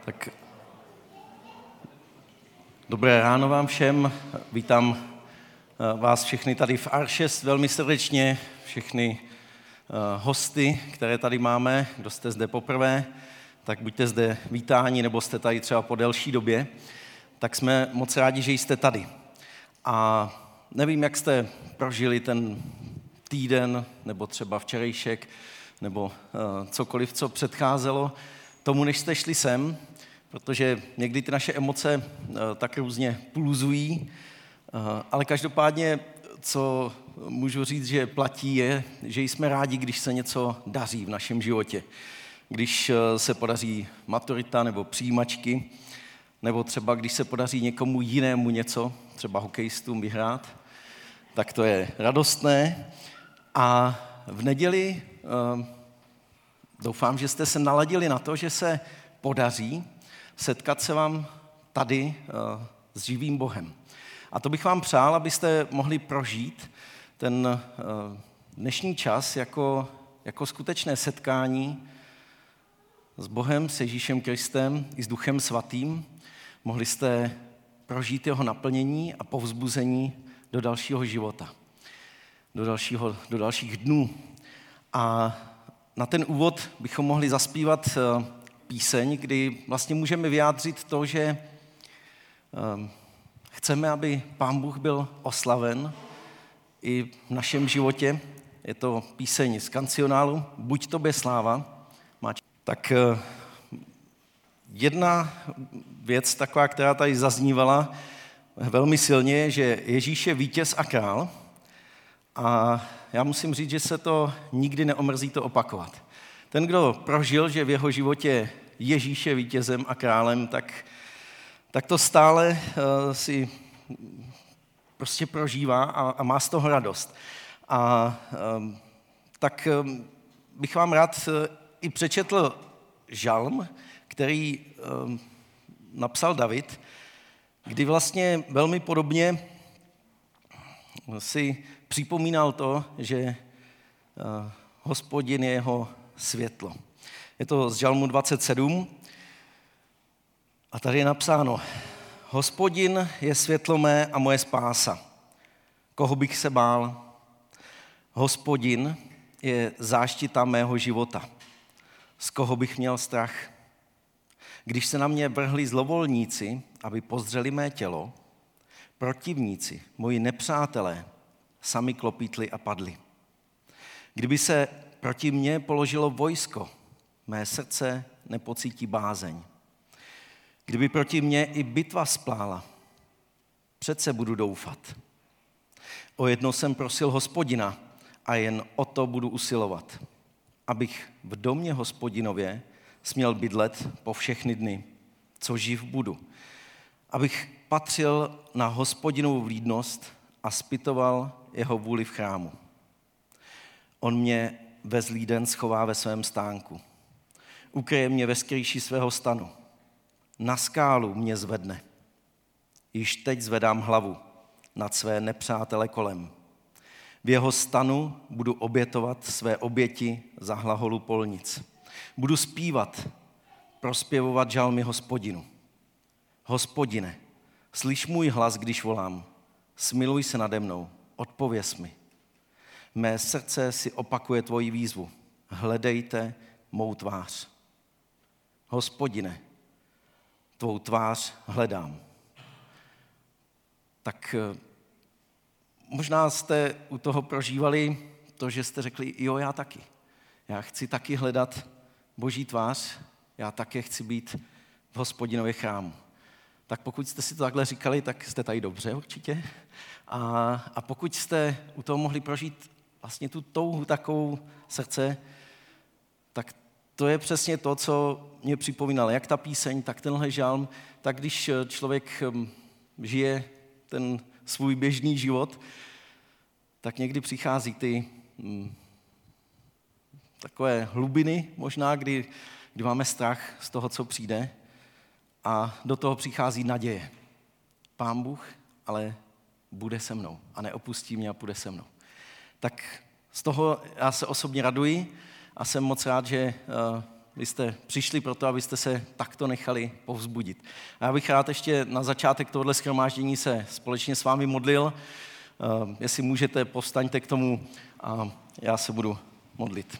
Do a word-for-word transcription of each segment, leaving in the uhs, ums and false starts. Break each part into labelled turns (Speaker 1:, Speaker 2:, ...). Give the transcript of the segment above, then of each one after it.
Speaker 1: Tak dobré ráno vám všem. Vítám vás všechny tady v R šest velmi srdečně, všechny hosty, které tady máme. Kdo jste zde poprvé, tak buďte zde vítáni, nebo jste tady třeba po delší době. Tak jsme moc rádi, že jste tady. A nevím, jak jste prožili ten týden, nebo třeba včerejšek, nebo cokoliv, co předcházelo tomu, než jste šli sem, protože někdy ty naše emoce tak různě pulzují, ale každopádně, co můžu říct, že platí, je, že jsme rádi, když se něco daří v našem životě. Když se podaří maturita nebo přijímačky, nebo třeba když se podaří někomu jinému něco, třeba hokejistům vyhrát, tak to je radostné. A v neděli doufám, že jste se naladili na to, že se podaří setkat se vám tady s živým Bohem. A to bych vám přál, abyste mohli prožít ten dnešní čas jako, jako skutečné setkání s Bohem, s Ježíšem Kristem i s Duchem Svatým. Mohli jste prožít jeho naplnění a povzbuzení do dalšího života, do, dalšího, do dalších dnů. A na ten úvod bychom mohli zaspívat píseň, kdy vlastně můžeme vyjádřit to, že chceme, aby Pán Bůh byl oslaven i v našem životě. Je to píseň z kancionálu Buď tobě sláva. Tak jedna věc taková, která tady zaznívala velmi silně, je, že Ježíš je vítěz a král. A já musím říct, že se to nikdy neomrzí to opakovat. Ten, kdo prožil, že v jeho životě Ježíš je vítězem a králem, tak, tak to stále uh, si prostě prožívá a, a má z toho radost. A um, tak um, bych vám rád uh, i přečetl žalm, který um, napsal David, kdy vlastně velmi podobně si připomínal to, že uh, Hospodin je jeho světlo. Je to z žalmu dvacet sedm a tady je napsáno: Hospodin je světlo mé a moje spása. Koho bych se bál? Hospodin je záštita mého života. Z koho bych měl strach? Když se na mě vrhli zlovolníci, aby pozdřeli mé tělo, protivníci, moji nepřátelé, sami klopítli a padli. Kdyby se proti mně položilo vojsko, mé srdce nepocítí bázeň. Kdyby proti mně i bitva splála, přece budu doufat. O jedno jsem prosil Hospodina a jen o to budu usilovat, abych v domě Hospodinově směl bydlet po všechny dny, co živ budu. Abych patřil na Hospodinovu vlídnost a zpytoval jeho vůli v chrámu. On mě ve zlý den schová ve svém stánku. Ukryje mě ve skrýši svého stanu. Na skálu mě zvedne. Již teď zvedám hlavu nad své nepřátele kolem. V jeho stanu budu obětovat své oběti za hlaholu polnic. Budu zpívat, prospěvovat žalmy Hospodinu. Hospodine, slyš můj hlas, když volám. Smiluj se nade mnou, odpověz mi. Mé srdce si opakuje tvoji výzvu. Hledejte mou tvář. Hospodine, tvou tvář hledám. Tak možná jste u toho prožívali to, že jste řekli, jo, já taky. Já chci taky hledat Boží tvář, já také chci být v Hospodinově chrámu. Tak pokud jste si to takhle říkali, tak jste tady dobře určitě. A, a pokud jste u toho mohli prožít vlastně tu touhu takovou srdce, tak to je přesně to, co mě připomínalo. Jak ta píseň, tak tenhle žalm, tak když člověk žije ten svůj běžný život, tak někdy přichází ty hm, takové hlubiny možná, kdy, kdy máme strach z toho, co přijde, a do toho přichází naděje. Pán Bůh ale bude se mnou a neopustí mě a půjde se mnou. Tak z toho já se osobně raduji a jsem moc rád, že Vy jste přišli proto, abyste se takto nechali povzbudit. A já bych rád ještě na začátek tohoto shromáždění se společně s vámi modlil. Jestli můžete, povstaňte k tomu a já se budu modlit.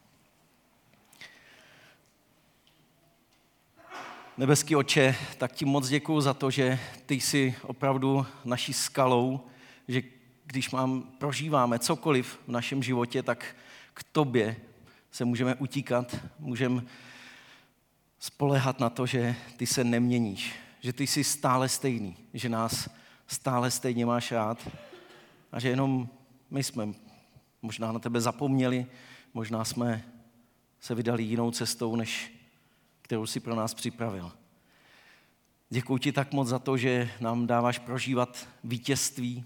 Speaker 1: Nebeský Otče, tak ti moc děkuju za to, že ty jsi opravdu naší skalou, že když mám, prožíváme cokoliv v našem životě, tak k tobě se můžeme utíkat, můžeme spoléhat na to, že ty se neměníš, že ty jsi stále stejný, že nás stále stejně máš rád a že jenom my jsme možná na tebe zapomněli, možná jsme se vydali jinou cestou, než kterou jsi pro nás připravil. Děkuji ti tak moc za to, že nám dáváš prožívat vítězství.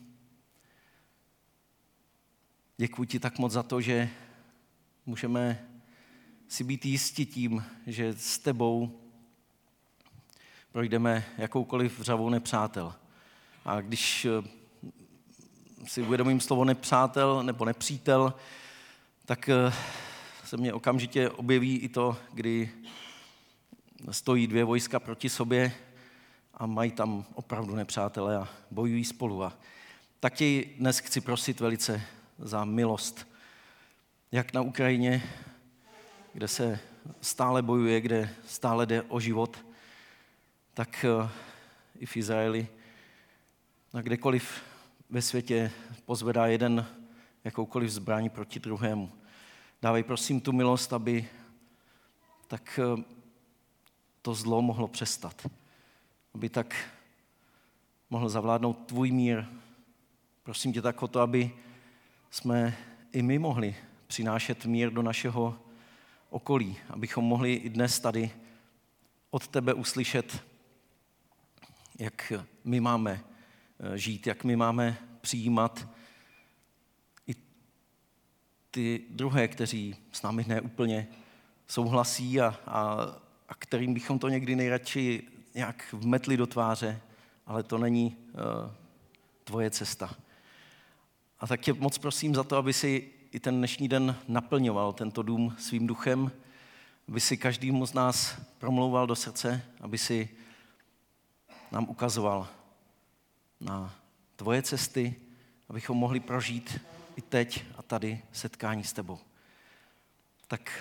Speaker 1: Děkuji ti tak moc za to, že můžeme si být jistí tím, že s tebou projdeme jakoukoliv vřavou nepřátel. A když si uvědomím slovo nepřátel nebo nepřítel, tak se mně okamžitě objeví i to, kdy stojí dvě vojska proti sobě a mají tam opravdu nepřátele a bojují spolu. A tak tě dnes chci prosit velice za milost, jak na Ukrajině, kde se stále bojuje, kde stále jde o život, tak i v Izraeli, a kdekoliv ve světě pozvedá jeden jakoukoliv zbraň proti druhému. Dávej prosím tu milost, aby tak to zlo mohlo přestat. Aby tak mohl zavládnout tvůj mír. Prosím tě tak o to, aby jsme i my mohli přinášet mír do našeho okolí. Abychom mohli i dnes tady od tebe uslyšet, jak my máme žít, jak my máme přijímat i ty druhé, kteří s námi ne úplně souhlasí a, a, a kterým bychom to někdy nejradši nějak vmetli do tváře, ale to není uh, tvoje cesta. A tak tě moc prosím za to, aby si i ten dnešní den naplňoval tento dům svým duchem, aby si každému z nás promlouval do srdce, aby si nám ukazoval na tvoje cesty, abychom mohli prožít i teď a tady setkání s tebou. Tak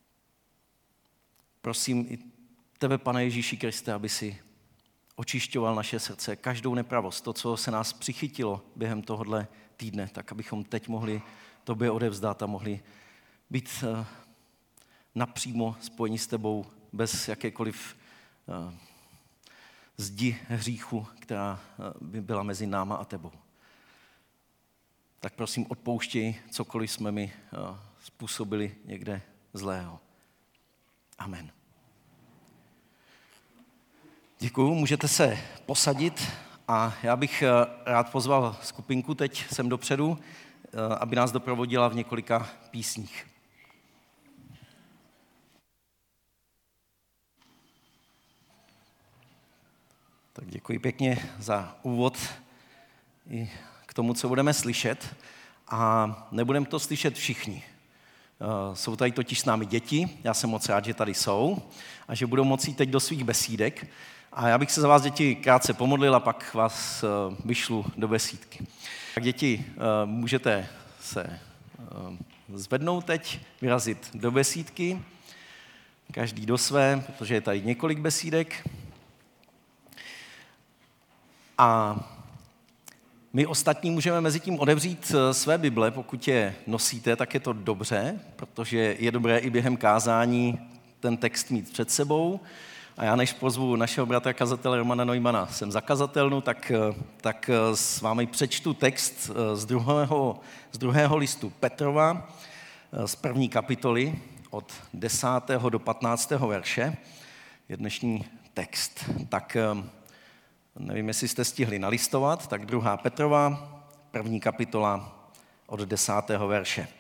Speaker 1: prosím i tebe, Pane Ježíši Kriste, aby si očišťoval naše srdce, každou nepravost, to, co se nás přichytilo během tohohle týdne, tak abychom teď mohli tobě odevzdat a mohli být napřímo spojení s tebou bez jakékoliv zdi hříchu, která by byla mezi náma a tebou. Tak prosím, odpouštěj, cokoliv jsme mi způsobili někde zlého. Amen. Děkuju, můžete se posadit a já bych rád pozval skupinku teď sem dopředu, aby nás doprovodila v několika písních. Tak děkuji pěkně za úvod i k tomu, co budeme slyšet. A nebudeme to slyšet všichni. Jsou tady totiž s námi děti, já jsem moc rád, že tady jsou a že budou moci teď do svých besídek. A já bych se za vás, děti, krátce pomodlil a pak vás vyšlu do besídky. Tak děti, můžete se zvednout teď, vyrazit do besídky, každý do své, protože je tady několik besídek. A my ostatní můžeme mezi tím otevřít své Bible, pokud je nosíte, tak je to dobře, protože je dobré i během kázání ten text mít před sebou. A já než pozvu našeho bratra kazatele Romana Neumana sem za kazatelnu, tak, tak s vámi přečtu text z druhého, z druhého listu Petrova, z první kapitoly od desátého do patnáctého verše, je dnešní text. Tak nevím, jestli jste stihli nalistovat, tak druhá Petrova, první kapitola od desátého verše.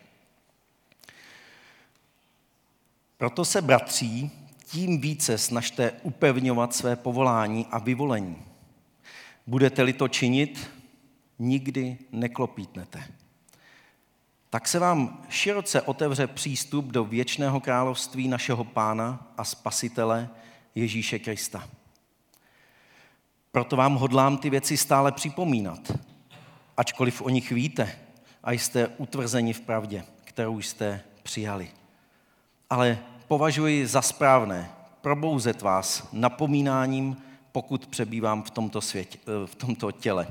Speaker 1: Proto se, bratří, tím více snažte upevňovat své povolání a vyvolení. Budete-li to činit, nikdy neklopítnete. tak se vám široce otevře přístup do věčného království našeho Pána a Spasitele Ježíše Krista. Proto vám hodlám ty věci stále připomínat, ačkoliv o nich víte a jste utvrzeni v pravdě, kterou jste přijali. Ale považuji za správné probouzet vás napomínáním, pokud přebývám v tomto, světě, v tomto těle.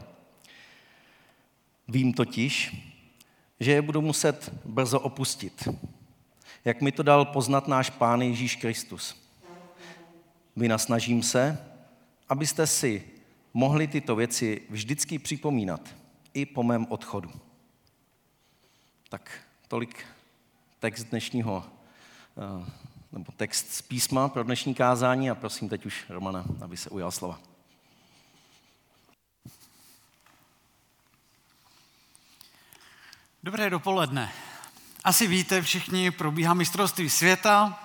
Speaker 1: Vím totiž, že je budu muset brzo opustit, jak mi to dal poznat náš Pán Ježíš Kristus. Vynasnažím se, abyste si mohli tyto věci vždycky připomínat i po mém odchodu. Tak tolik text dnešního, nebo text z písma pro dnešní kázání a prosím teď už Romana, aby se ujal slova.
Speaker 2: Dobré dopoledne. Asi víte všichni, probíhá mistrovství světa.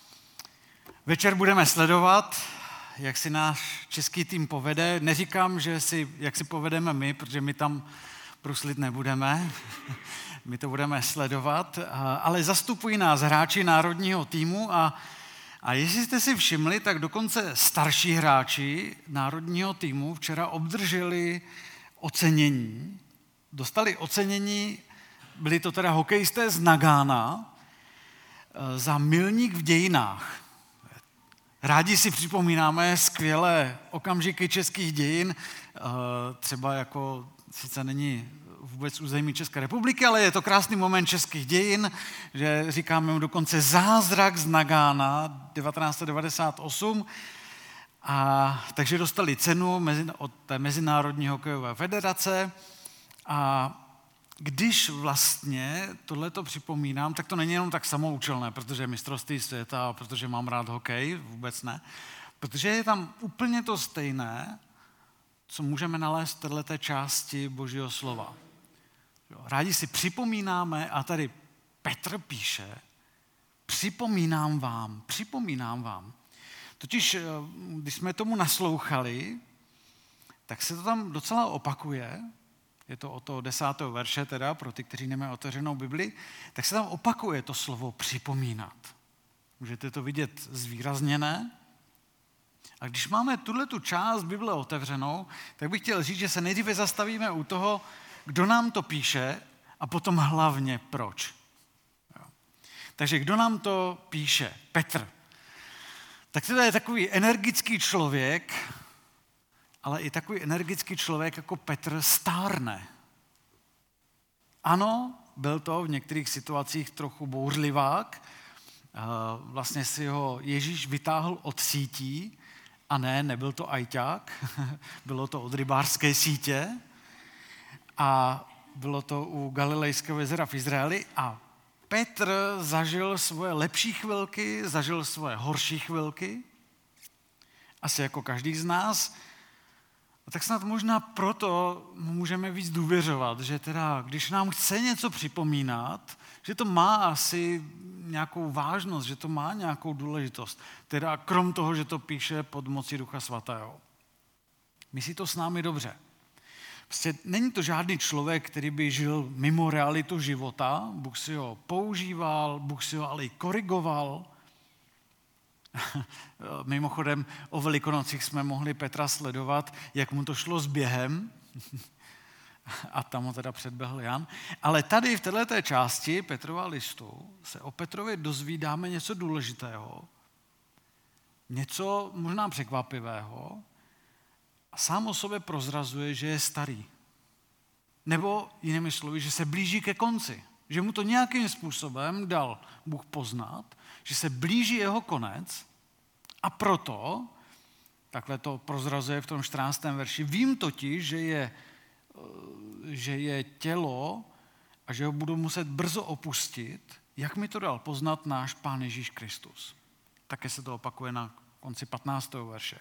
Speaker 2: Večer budeme sledovat, jak si náš český tým povede. Neříkám, že si, jak si povedeme my, protože my tam bruslit nebudeme. My to budeme sledovat, ale zastupují nás hráči národního týmu a, a jestli jste si všimli, tak dokonce starší hráči národního týmu včera obdrželi ocenění. Dostali ocenění, byli to teda hokejisté z Nagána, za milník v dějinách. Rádi si připomínáme skvělé okamžiky českých dějin, třeba jako sice není vůbec území České republiky, ale je to krásný moment českých dějin, že říkáme mu dokonce zázrak z Nagána devatenáct set devadesát osm, a takže dostali cenu od té Mezinárodní hokejové federace. A když vlastně tohleto připomínám, tak to není jenom tak samoučelné, protože je mistrovství světa a protože mám rád hokej, vůbec ne. Protože je tam úplně to stejné, co můžeme nalézt v této části Božího slova. Rádi si připomínáme, a tady Petr píše, připomínám vám, připomínám vám. Totiž, když jsme tomu naslouchali, tak se to tam docela opakuje, je to od toho desátého verše teda, pro ty, kteří nemají otevřenou Bibli, tak se tam opakuje to slovo připomínat. Můžete to vidět zvýrazněné. A když máme tuhletu část Bible otevřenou, tak bych chtěl říct, že se nejdříve zastavíme u toho, kdo nám to píše a potom hlavně proč. Jo. Takže kdo nám to píše? Petr. Tak to je takový energický člověk, ale i takový energický člověk jako Petr stárne. Ano, byl to v některých situacích trochu bouřlivák. Vlastně si ho Ježíš vytáhl od sítí, a ne, nebyl to ajťák, bylo to od rybářské sítě a bylo to u Galilejského jezera v Izraeli a Petr zažil svoje lepší chvilky, zažil svoje horší chvilky, asi jako každý z nás. A tak snad možná proto můžeme víc důvěřovat, že teda, když nám chce něco připomínat, že to má asi nějakou vážnost, že to má nějakou důležitost. Teda krom toho, že to píše pod mocí Ducha Svatého. Myslí to s námi dobře. Prostě není to žádný člověk, který by žil mimo realitu života. Bůh si ho používal, Bůh si ho ale i korigoval. Mimochodem o Velikonocích jsme mohli Petra sledovat, jak mu to šlo s během. A tam ho teda předběhl Jan. Ale tady v této části Petrova listu se o Petrově dozvídáme něco důležitého, něco možná překvapivého a sám o sobě prozrazuje, že je starý. Nebo jinými slovy, že se blíží ke konci. Že mu to nějakým způsobem dal Bůh poznat, že se blíží jeho konec a proto, takhle to prozrazuje v tom čtrnáctém verši, vím totiž, že je že je tělo a že ho budu muset brzo opustit, jak mi to dal poznat náš Pán Ježíš Kristus. Také se to opakuje na konci patnáctého verše.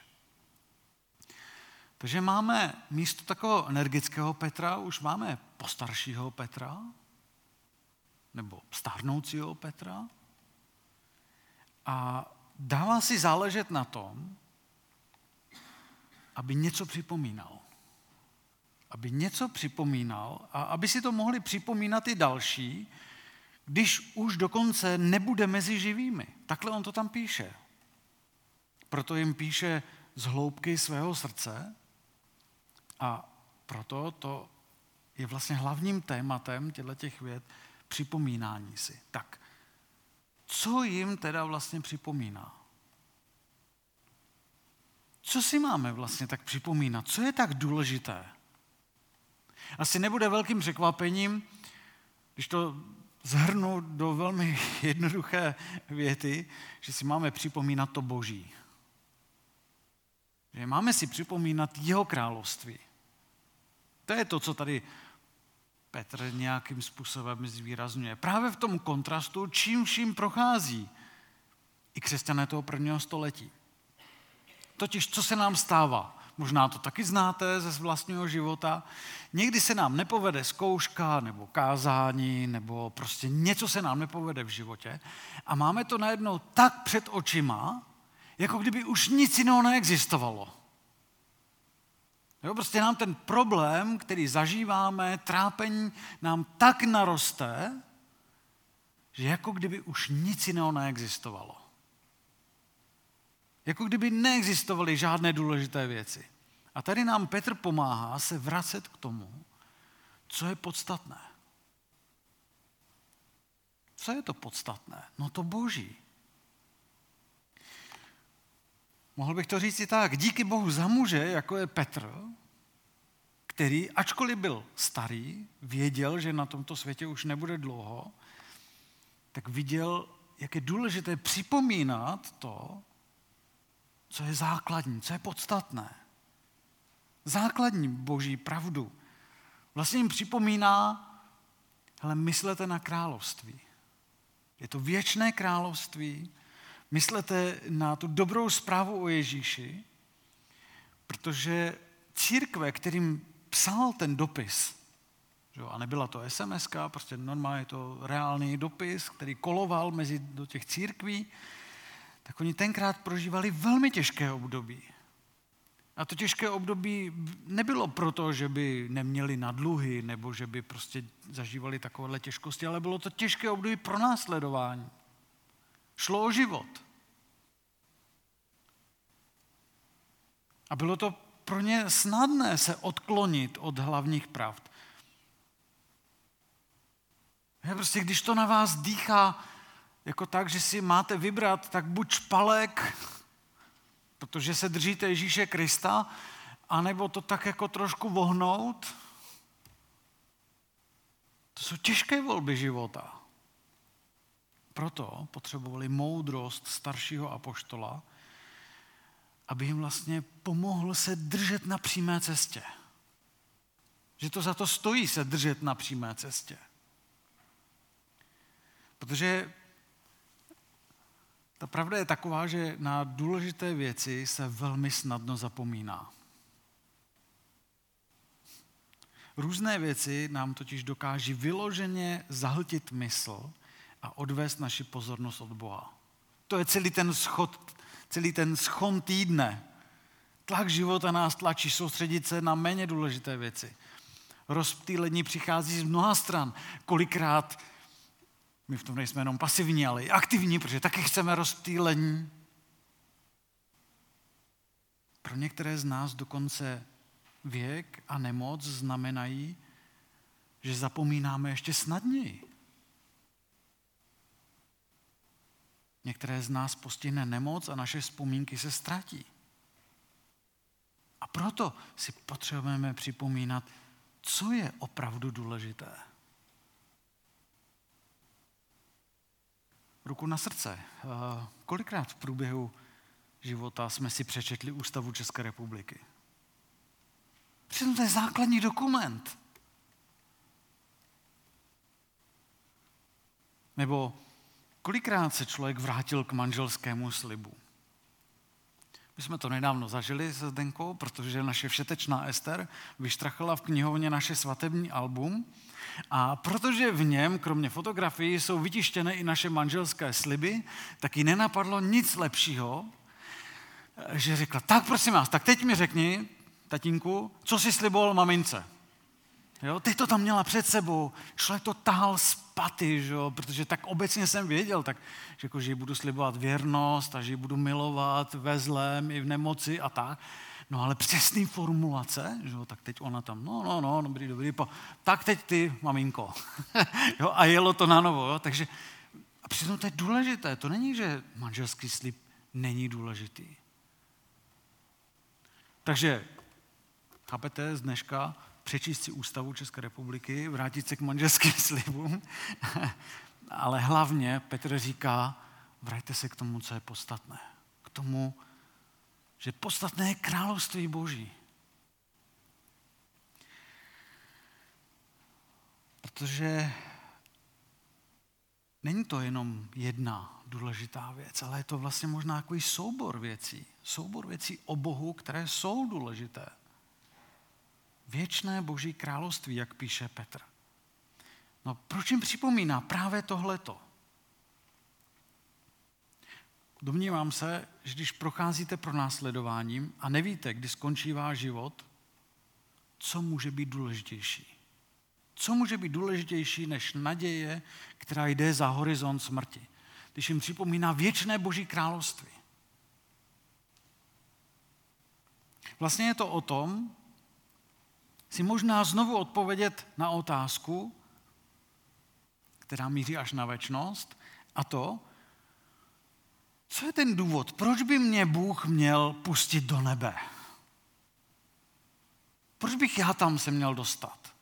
Speaker 2: Takže máme místo takového energického Petra, už máme postaršího Petra, nebo stárnoucího Petra a dává si záležet na tom, aby něco připomínal. aby něco připomínal a aby si to mohli připomínat i další, když už dokonce nebude mezi živými. Takhle on to tam píše. Proto jim píše z hloubky svého srdce a proto to je vlastně hlavním tématem těchto vět připomínání si. Tak, co jim teda vlastně připomíná? Co si máme vlastně tak připomínat? Co je tak důležité? Asi nebude velkým překvapením, když to zhrnu do velmi jednoduché věty, že si máme připomínat to Boží. Že máme si připomínat jeho království. To je to, co tady Petr nějakým způsobem zvýrazňuje. Právě v tom kontrastu, čím vším prochází i křesťané toho prvního století. Totiž, co se nám stává? Možná to taky znáte ze vlastního života. Někdy se nám nepovede zkouška nebo kázání, nebo prostě něco se nám nepovede v životě a máme to najednou tak před očima, jako kdyby už nic jiného neexistovalo. Jo, prostě nám ten problém, který zažíváme, trápení, nám tak naroste, že jako kdyby už nic jiného neexistovalo. Jako kdyby neexistovaly žádné důležité věci. A tady nám Petr pomáhá se vracet k tomu, co je podstatné. Co je to podstatné? No to Boží. Mohl bych to říct i tak. Díky Bohu za muže, jako je Petr, který, ačkoliv byl starý, věděl, že na tomto světě už nebude dlouho, tak viděl, jak je důležité připomínat to, co je základní, co je podstatné. Základní Boží pravdu. Vlastně jim připomíná, hele, myslete na království. Je to věčné království. Myslete na tu dobrou zprávu o Ježíši, protože církve, kterým psal ten dopis, že, a nebyla to es em eska, prostě normálně je to reálný dopis, který koloval mezi do těch církví, tak oni tenkrát prožívali velmi těžké období. A to těžké období nebylo proto, že by neměli na dluhy, nebo že by prostě zažívali takovéhle těžkosti, ale bylo to těžké období pro následování. Šlo o život. A bylo to pro ně snadné se odklonit od hlavních pravd. Je prostě, když to na vás dýchá jako tak, že si máte vybrat, tak buď špalek, protože se držíte Ježíše Krista, anebo to tak jako trošku vohnout. To jsou těžké volby života. Proto potřebovali moudrost staršího apoštola, aby jim vlastně pomohl se držet na přímé cestě. Že to za to stojí se držet na přímé cestě. Protože ta pravda je taková, že na důležité věci se velmi snadno zapomíná. Různé věci nám totiž dokáží vyloženě zahltit mysl a odvést naši pozornost od Boha. To je celý ten schod, celý ten schon týdne. Tlak života nás tlačí soustředit se na méně důležité věci. Rozptýlení přichází z mnoha stran. Kolikrát my v tom nejsme jenom pasivní, ale i aktivní, protože taky chceme rozptýlení. Pro některé z nás dokonce věk a nemoc znamenají, že zapomínáme ještě snadněji. Některé z nás postihne nemoc a naše vzpomínky se ztratí. A proto si potřebujeme připomínat, co je opravdu důležité. Ruku na srdce. Kolikrát v průběhu života jsme si přečetli Ústavu České republiky? Přitom to je základní dokument. Nebo kolikrát se člověk vrátil k manželskému slibu? My jsme to nedávno zažili se Zdenkou, protože naše všetečná Ester vyštrachala v knihovně naše svatební album a protože v něm, kromě fotografií, jsou vytištěné i naše manželské sliby, tak jí nenapadlo nic lepšího, že řekla, tak prosím vás, tak teď mi řekni, tatínku, co jsi sliboval mamince. Jo? Ty to tam měla před sebou, člověk to tahal z paty, že jo? Protože tak obecně jsem věděl, tak, že, jako, že jí budu slibovat věrnost a že ji budu milovat ve zlém i v nemoci a tak. No ale přesný formulace, že jo? Tak teď ona tam, no, no, no, dobrý, dobrý, po, tak teď ty, maminko. Jo? A jelo to na novo. Jo? Takže, a přitom to je důležité, to není, že manželský slib není důležitý. Takže, chápete, z dneška přečíst si ústavu České republiky, vrátit se k manželským slibům, ale hlavně Petr říká, vraťte se k tomu, co je podstatné. K tomu, že podstatné je království Boží. Protože není to jenom jedna důležitá věc, ale je to vlastně možná takový soubor věcí. Soubor věcí o Bohu, které jsou důležité. Věčné Boží království, jak píše Petr. No proč jim připomíná právě tohleto? Domnívám se, že když procházíte pronásledováním a nevíte, kdy skončí váš život, co může být důležitější? Co může být důležitější než naděje, která jde za horizont smrti? Když jim připomíná věčné Boží království. Vlastně je to o tom, si možná znovu odpovědět na otázku, která míří až na věčnost, a to, co je ten důvod, proč by mě Bůh měl pustit do nebe? Proč bych já tam se měl dostat?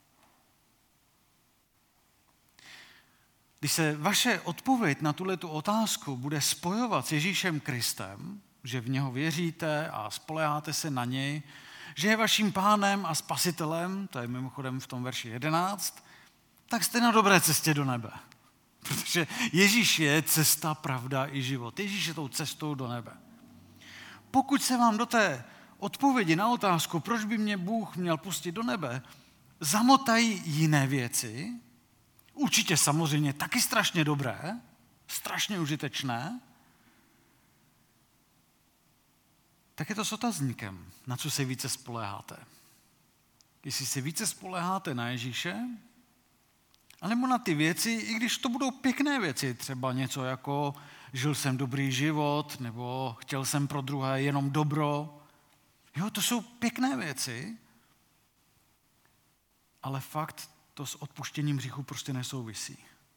Speaker 2: Když se vaše odpověď na tuhletu otázku bude spojovat s Ježíšem Kristem, že v něho věříte a spoléháte se na něj, že je vaším pánem a spasitelem, to je mimochodem v tom verši jedenáct, tak jste na dobré cestě do nebe. Protože Ježíš je cesta, pravda i život. Ježíš je tou cestou do nebe. Pokud se vám do té odpovědi na otázku, proč by mě Bůh měl pustit do nebe, zamotají jiné věci, určitě samozřejmě taky strašně dobré, strašně užitečné, tak je to s otazníkem, na co se více spoléháte. Jestli se více spoléháte na Ježíše, anebo na ty věci, i když to budou pěkné věci, třeba něco jako žil jsem dobrý život, nebo chtěl jsem pro druhé jenom dobro. Jo, to jsou pěkné věci, ale fakt to s odpuštěním hříchu prostě nesouvisí.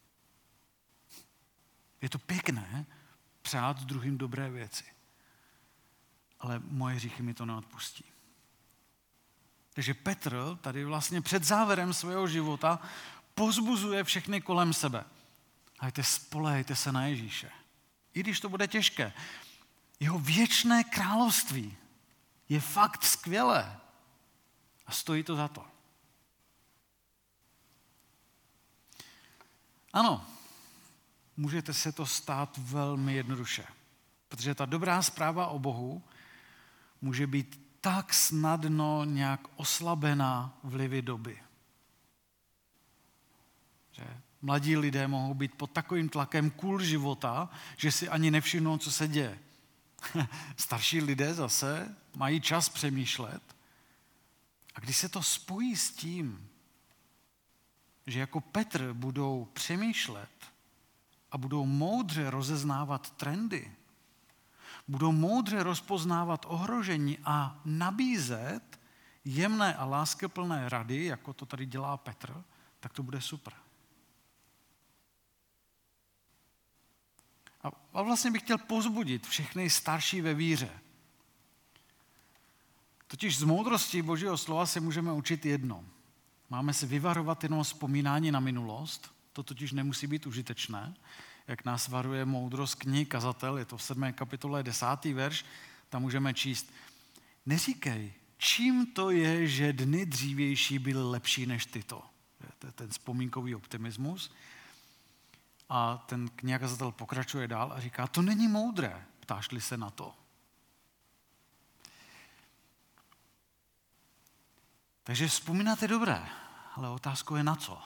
Speaker 2: Je to pěkné přát s druhým dobré věci, ale moje hříchy mi to neodpustí. Takže Petr tady vlastně před závěrem svého života pozbuzuje všechny kolem sebe. Hajte, spolehejte se na Ježíše. I když to bude těžké. Jeho věčné království je fakt skvělé. A stojí to za to. Ano, můžete se to stát velmi jednoduše. Protože ta dobrá zpráva o Bohu může být tak snadno nějak oslabená vlivy doby. Že mladí lidé mohou být pod takovým tlakem kůl života, že si ani nevšimnou, co se děje. Starší lidé zase mají čas přemýšlet. A když se to spojí s tím, že jako Petr budou přemýšlet a budou moudře rozeznávat trendy, budou moudře rozpoznávat ohrožení a nabízet jemné a láskyplné rady, jako to tady dělá Petr, tak to bude super. A, a vlastně bych chtěl povzbudit všechny starší ve víře. Totiž z moudrosti Božího slova se můžeme učit jedno. Máme se vyvarovat jenom vzpomínání na minulost, to totiž nemusí být užitečné, jak nás varuje moudrost knihy Kazatel, je to v sedmé kapitole desátý verš, tam můžeme číst. Neříkej, čím to je, že dny dřívější byly lepší než tyto. To je ten vzpomínkový optimismus. A ten kniha Kazatel pokračuje dál a říká, to není moudré, ptáš-li se na to. Takže vzpomínáte dobré, ale otázkou je na co.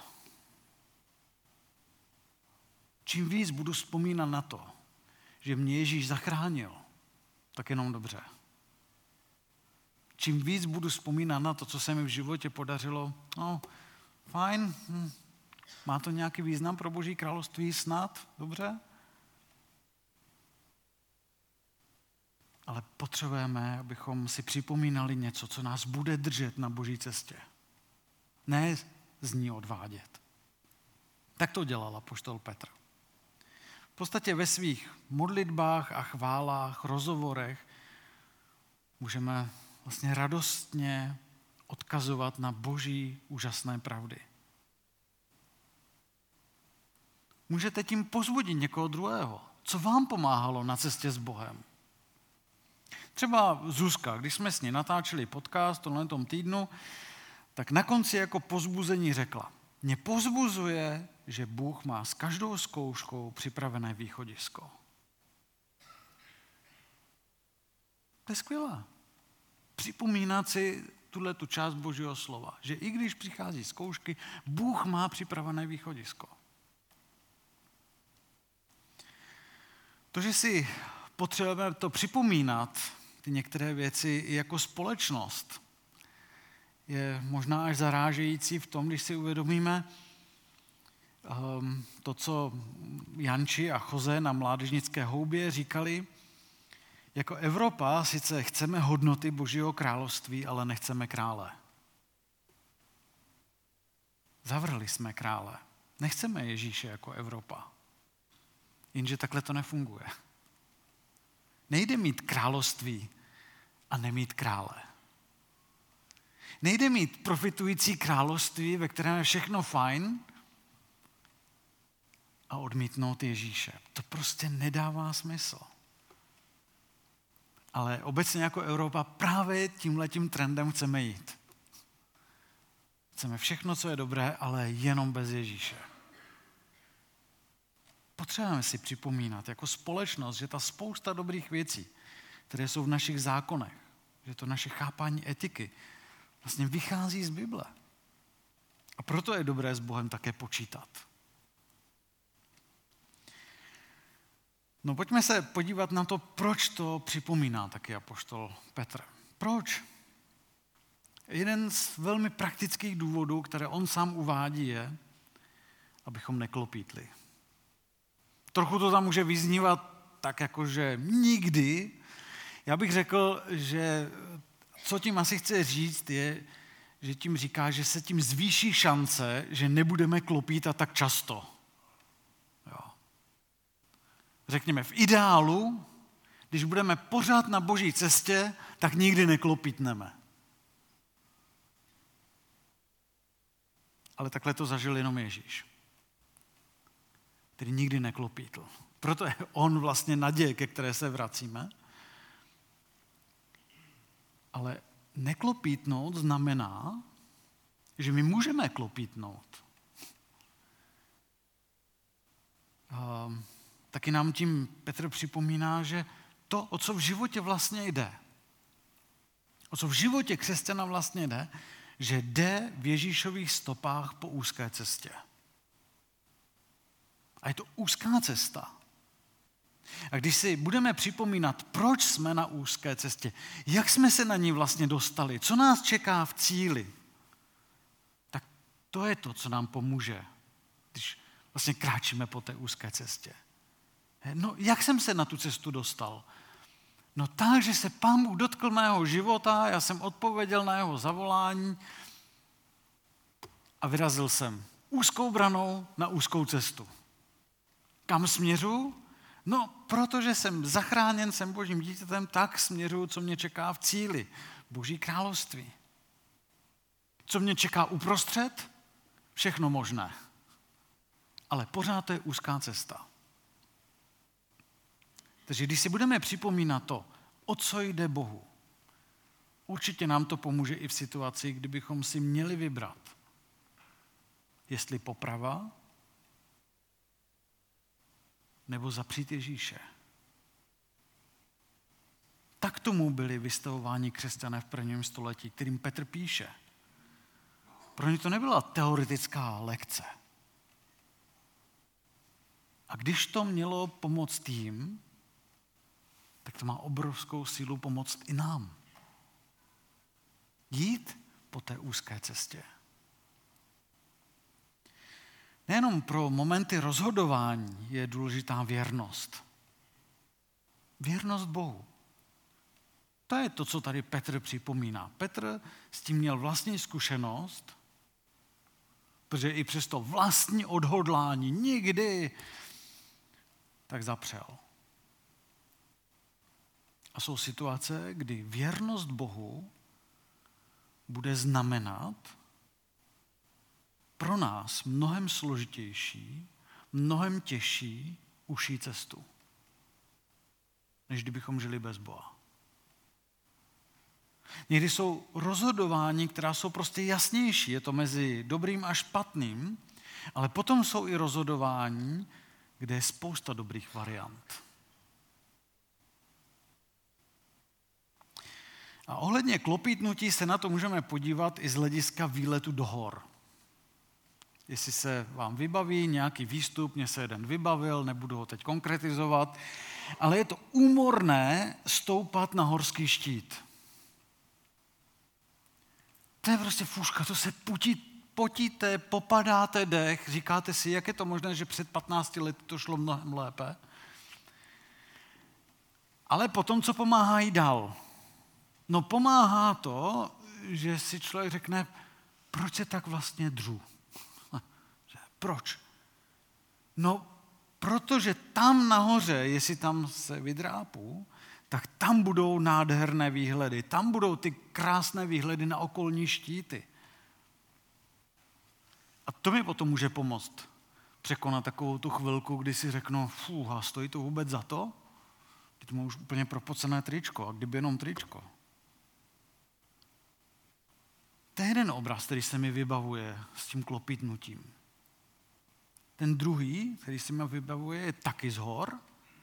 Speaker 2: Čím víc budu vzpomínat na to, že mě Ježíš zachránil, tak jenom dobře. Čím víc budu vzpomínat na to, co se mi v životě podařilo, no, fajn, hm. Má to nějaký význam pro Boží království? Snad, dobře. Ale potřebujeme, abychom si připomínali něco, co nás bude držet na Boží cestě. Ne z ní odvádět. Tak to dělal apoštol Petr. V podstatě ve svých modlitbách a chválách, rozhovorech můžeme vlastně radostně odkazovat na Boží úžasné pravdy. Můžete tím pozbudit někoho druhého. Co vám pomáhalo na cestě s Bohem? Třeba Zuzka, když jsme s ní natáčeli podcast tohle tom týdnu, tak na konci jako pozbuzení řekla, mě pozbuzuje, že Bůh má s každou zkouškou připravené východisko. To je skvělé. Připomínat si tuhle tu část Božího slova, že i když přichází zkoušky, Bůh má připravené východisko. To, že si potřebujeme to připomínat, ty některé věci i jako společnost, je možná až zarážející v tom, když si uvědomíme um, to, co Janči a Jose na mládežnické houbě říkali, jako Evropa sice chceme hodnoty Božího království, ale nechceme krále. Zavrhli jsme krále. Nechceme Ježíše jako Evropa. Jenže takhle to nefunguje. Nejde mít království a nemít krále. Nejde mít profitující království, ve kterém je všechno fajn, a odmítnout Ježíše. To prostě nedává smysl. Ale obecně jako Evropa právě tímhletím trendem chceme jít. Chceme všechno, co je dobré, ale jenom bez Ježíše. Potřebujeme si připomínat jako společnost, že ta spousta dobrých věcí, které jsou v našich zákonech, že to naše chápání etiky vlastně vychází z Bible. A proto je dobré s Bohem také počítat. No pojďme se podívat na to, proč to připomíná taky apoštol Petr. Proč? Jeden z velmi praktických důvodů, které on sám uvádí, je, abychom neklopítli. Trochu to tam může vyznívat tak, jako že nikdy. Já bych řekl, že co tím asi chce říct, je, že tím říká, že se tím zvýší šance, že nebudeme klopítat tak často. Jo. Řekněme, v ideálu, když budeme pořád na Boží cestě, tak nikdy neklopítneme. Ale takhle to zažil jenom Ježíš, který nikdy neklopítl. Proto je on vlastně naděje, ke které se vracíme. Ale neklopítnout znamená, že my můžeme klopítnout. Um, taky nám tím Petr připomíná, že to, o co v životě vlastně jde, o co v životě křesťana vlastně jde, že jde v Ježíšových stopách po úzké cestě. A je to úzká cesta. A když si budeme připomínat, proč jsme na úzké cestě, jak jsme se na ní vlastně dostali, co nás čeká v cíli, tak to je to, co nám pomůže, když vlastně kráčíme po té úzké cestě. No, jak jsem se na tu cestu dostal? No tak, že se Pán Bůh dotkl mého života, já jsem odpověděl na jeho zavolání a vyrazil jsem úzkou branou na úzkou cestu. Kam směřuji? No, protože jsem zachráněn, jsem Božím dítětem, tak směřuji, co mě čeká v cíli. Boží království. Co mě čeká uprostřed? Všechno možné. Ale pořád to je úzká cesta. Takže když si budeme připomínat to, o co jde Bohu, určitě nám to pomůže i v situaci, kdybychom si měli vybrat, jestli poprava nebo zapřít Ježíše. Tak tomu byli vystavováni křesťané v prvním století, kterým Petr píše. Pro ně to nebyla teoretická lekce. A když to mělo pomoct jim, tak to má obrovskou sílu pomoct i nám. Jít po té úzké cestě. Nejenom pro momenty rozhodování je důležitá věrnost. Věrnost Bohu. To je to, co tady Petr připomíná. Petr s tím měl vlastní zkušenost, protože i přes to vlastní odhodlání nikdy tak zapřel. A jsou situace, kdy věrnost Bohu bude znamenat pro nás mnohem složitější, mnohem těžší, užší cestu, než kdybychom žili bez Boha. Někdy jsou rozhodování, která jsou prostě jasnější, je to mezi dobrým a špatným, ale potom jsou i rozhodování, kde je spousta dobrých variant. A ohledně klopítnutí se na to můžeme podívat i z hlediska výletu do hor. Jestli se vám vybaví nějaký výstup, mně se jeden vybavil, nebudu ho teď konkretizovat, ale je to úmorné stoupat na horský štít. To je prostě fůška, to se potí, potíte, popadáte dech, říkáte si, jak je to možné, že před patnácti lety to šlo mnohem lépe. Ale potom, co pomáhá jí dál? No pomáhá to, že si člověk řekne, proč se tak vlastně dřu? Proč? No, protože tam nahoře, jestli tam se vydrápu, tak tam budou nádherné výhledy, tam budou ty krásné výhledy na okolní štíty. A to mi potom může pomoct překonat takovou tu chvilku, kdy si řeknu, fůha, stojí to vůbec za to? Teď mám už úplně propocené tričko, a kdyby jenom tričko. To je jeden obraz, který se mi vybavuje s tím klopítnutím. Ten druhý, který se mi vybavuje, je taky z hor.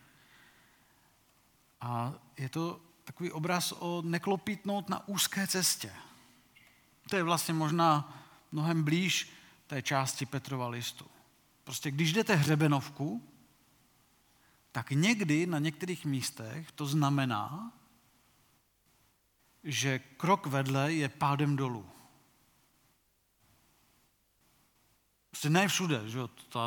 Speaker 2: A je to takový obraz o neklopítnout na úzké cestě. To je vlastně možná mnohem blíž té části Petrova listu. Prostě když jdete hřebenovku, tak někdy na některých místech to znamená, že krok vedle je pádem dolů. Prostě ne všude, že jo?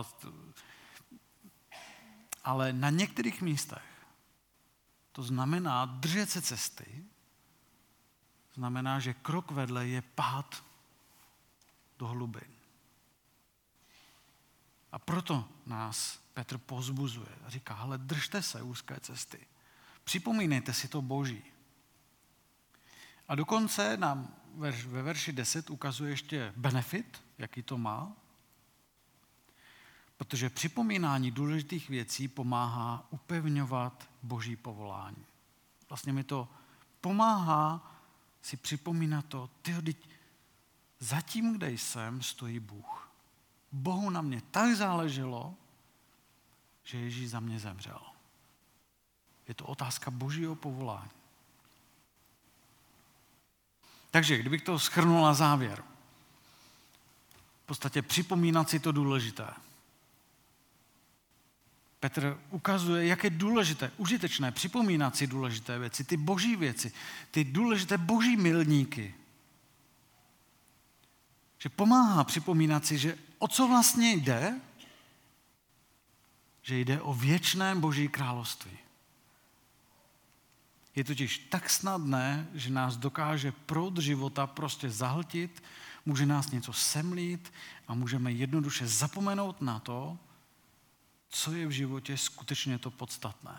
Speaker 2: Ale na některých místech to znamená držet se cesty, znamená, že krok vedle je pád do hlubin. A proto nás Petr povzbuzuje a říká, hele, držte se úzké cesty. Připomínejte si to Boží. A dokonce nám ve verši deset ukazuje ještě benefit, jaký to má, protože připomínání důležitých věcí pomáhá upevňovat Boží povolání. Vlastně mi to pomáhá si připomínat to, tyjo, teď zatím, kde jsem, stojí Bůh. Bohu na mě tak záleželo, že Ježíš za mě zemřel. Je to otázka Božího povolání. Takže, kdybych to shrnul na závěr, v podstatě připomínat si to důležité. Petr ukazuje, jak je důležité, užitečné připomínat si důležité věci, ty boží věci, ty důležité boží milníky. Že pomáhá připomínat si, že o co vlastně jde, že jde o věčné Boží království. Je totiž tak snadné, že nás dokáže proud života prostě zahltit, může nás něco semlít a můžeme jednoduše zapomenout na to, co je v životě skutečně to podstatné.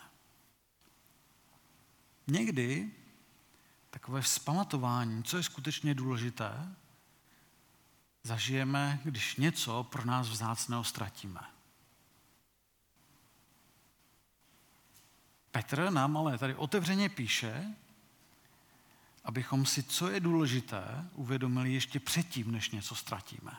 Speaker 2: Někdy takové vzpamatování, co je skutečně důležité, zažijeme, když něco pro nás vzácného ztratíme. Petr nám ale tady otevřeně píše, abychom si, co je důležité, uvědomili ještě předtím, než něco ztratíme.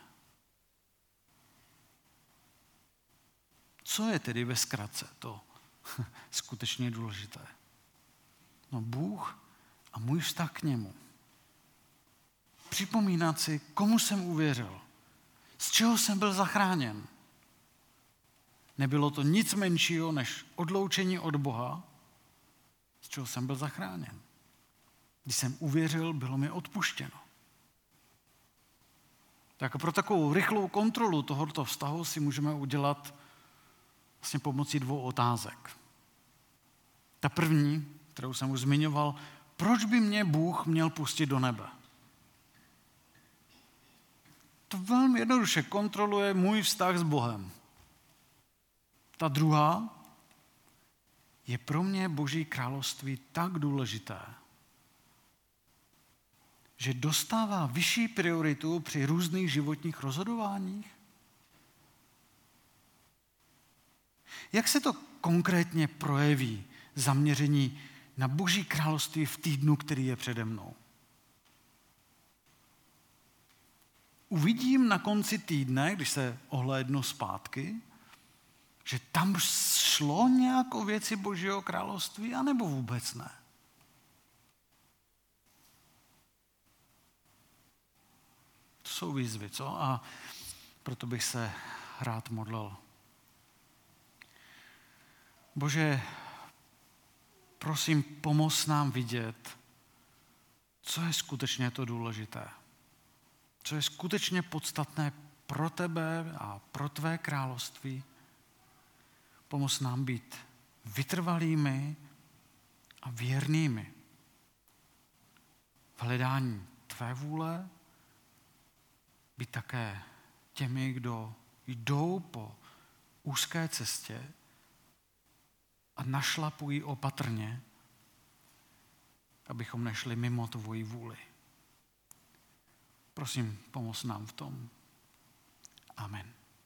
Speaker 2: Co je tedy ve zkratce to skutečně důležité? No Bůh a můj vztah k němu. Připomínat si, komu jsem uvěřil, z čeho jsem byl zachráněn. Nebylo to nic menšího než odloučení od Boha, z čeho jsem byl zachráněn. Když jsem uvěřil, bylo mi odpuštěno. Tak pro takovou rychlou kontrolu tohoto vztahu si můžeme udělat vlastně pomocí dvou otázek. Ta první, kterou jsem už zmiňoval, proč by mě Bůh měl pustit do nebe? To velmi jednoduše kontroluje můj vztah s Bohem. Ta druhá, je pro mě Boží království tak důležité, že dostává vyšší prioritu při různých životních rozhodováních? Jak se to konkrétně projeví zaměření na Boží království v týdnu, který je přede mnou? Uvidím na konci týdne, když se ohlédnu zpátky, že tam šlo nějak o věci Božího království, anebo vůbec ne? To jsou výzvy, co? A proto bych se rád modlil. Bože, prosím, pomoz nám vidět, co je skutečně to důležité. Co je skutečně podstatné pro tebe a pro tvé království. Pomoz nám být vytrvalými a věrnými v hledání tvé vůle, být také těmi, kdo jdou po úzké cestě a našlapují opatrně, abychom nešli mimo tvoji vůli. Prosím, pomoz nám v tom. Amen.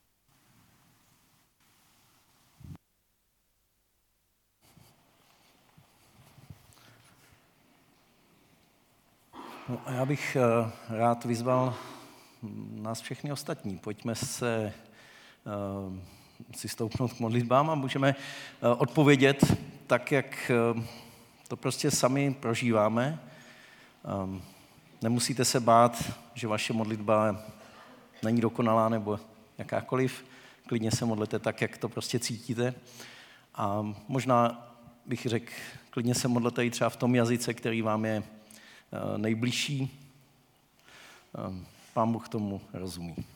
Speaker 1: No a já bych rád vyzval nás všechny ostatní. Pojďme se uh, si stoupnout k modlitbám a můžeme uh, odpovědět tak, jak uh, to prostě sami prožíváme. Um, nemusíte se bát, že vaše modlitba není dokonalá nebo jakákoliv. Klidně se modlete tak, jak to prostě cítíte. A možná bych řekl, klidně se modlete i třeba v tom jazyce, který vám je uh, nejbližší. Um, Pán Bůh tomu rozumí.